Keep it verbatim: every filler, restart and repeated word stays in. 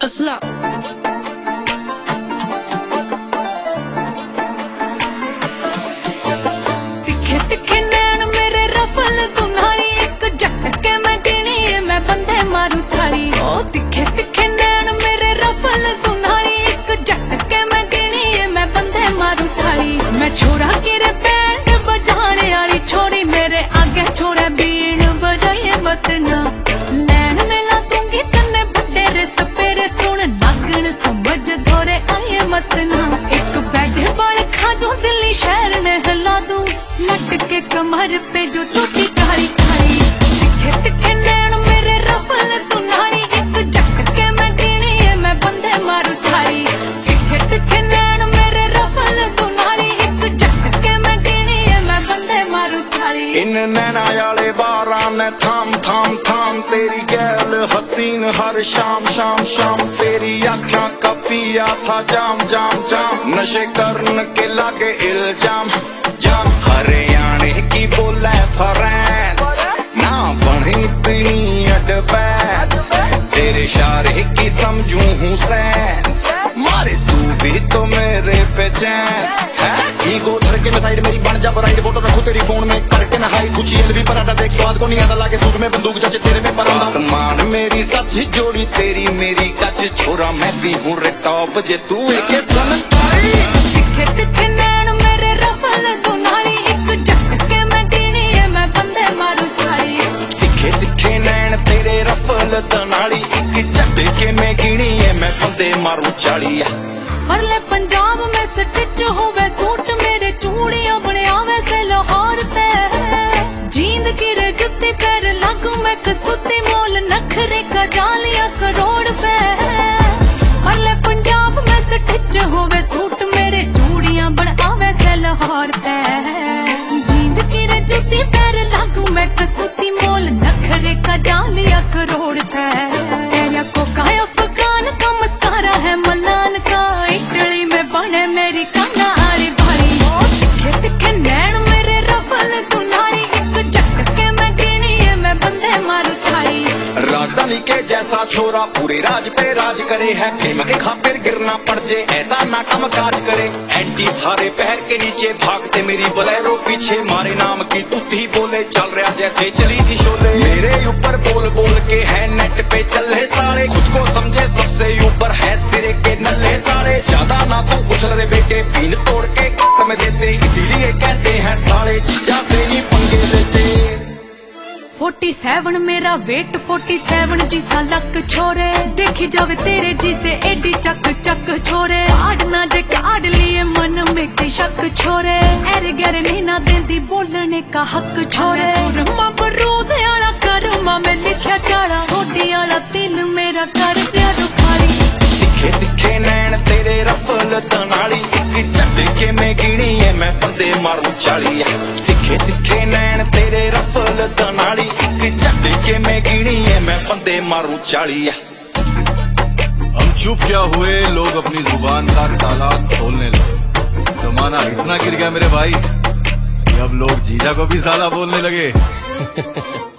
असला तिखे तिखे नैन मेरे रफल दुनाली एक झटके मैं गिनी मैं बंदे मारू थाली। ओ तिखे तिखे नैन मेरे रफल दुनाली एक झटके मैं गिनी मैं बंदे मारू थाली। मैं छोरा किरे बैंड बजाने वाली छोरी मेरे आगे छोरा बीन बजाइए मत ना लैन मिला दूंगी तन्ने बड़े रे सपेरे सुन नागन समझ धोरे आए मत ना एक बैजे बाल खाजो दिल्ली शहर ने हिला दूं लट के कमर पे जो टूटी काली काली। तिखे तिखे नैन मेरे रफल दुनाली एक झटके मैं गिनी मैं बंदे मारू थाली। तिखे तिखे नैन मेरे रफल दुनाली एक झटके मैं गिनी मैं बंदे मारू थाली। इन नैना वाले बारां ने थाम थाम थाम तेरी गैल हसीन हर शाम शाम शाम तेरी आँखों का पिया था जाम जाम जाम नशे करन के लागे इल्जाम जाम हरियाणे की बोले फ्रांस ना बनी इतनी एडवांस तेरे इशारे की समझू हूँ सेंस मारे तू भी तो मेरे पे चांस है ईगो धर के मैं साइड मेरी बन जा ब्राइड फोटो रखूं तेरी फोन में करके मैं हाइड कुछ एल भी पराठा देख स्वाद को नहीं आता लागे सूट में बंदूक चाचे तेरे में परंदा मान मेरी सच जोड़ी तेरी मेरी कच छोरा मैं भी हूँ रे टॉप जे तू एक सन पाई। तिखे तिखे नैन मेरे रफल दुनाली एक झटके मैं गिनी मैं बंदे मारू थाली। तिखे तिखे नैन तेरे रफल दुनाली एक झटके मैं गिनी मैं बंदे मारू चाली। परले पंजाब में स्टिच होवे सूट मेरे चूड़ियां बने आवे से लाहौर ते जींद की रे जुत्ती पैर लागू मैं कसूती मोल नखरे का जालिया करोड़ पे। परले पंजाब में स्टिच होवे सूट मेरे चूड़ियां बने आवे से लाहौर ते जींद की रे जुत्ती पैर लागू मैं कसूती मोल नखरे का जालिया करोड़ पे। तेरा कोका अफगान का मस्कारा है मलान का इटली में बने मेरी कंगा आड़ी भारी। तिखे तिखे नैन मेरे रफल दुनाली एक झटके मैं गिनी मैं बंदे मारू थाली। राजधानी के जैसा छोरा पूरे राज पे राज करे है फेम के खातिर गिरना पड़ जे ऐसा ना कम काज करे एंटी सारे पैर के नीचे भागते मेरी बोलेरो पीछे मारे नाम की तुत्ती बोले चल रहा जैसे चली थी शोले मेरे ऊपर बोल बोल के है नेट पे चले साले खुद को समझे सबसे ऊपर है सिरे के नल्ले साले ज्यादा ना तू उछल रे बेटे पीन तोड़ के में देते इसीलिए कहते हैं साले जीजा से ही पंगे लेते। फोर्टी सेवन मेरा वेट फोर्टी सेवन जी सा लक छोरे देखी जावे तेरे जी से एडी चक चक छोरे काट ना जे काट लिए मन में की शक छोरे अरे गैर लेना देंदी बोलने का हक छोरे सुरमा बरूद आला करमा में लिखा चाड़ा छोटी आला दिल मेरा कर दिया दुखारी। तिखे तिखे नैन तेरे रफल दुनाली एक झटके में गिनी मैं बंदे मारू चाली। तिखे तिखे नैन तेरे रफल दुनाली एक झटके में गिनी मैं बंदे मारू चाली। हम चुप क्या हुए लोग अपनी जुबान का ताला खोलने लगे जमाना इतना गिर गया मेरे भाई कि अब लोग जीजा को भी साला बोलने लगे।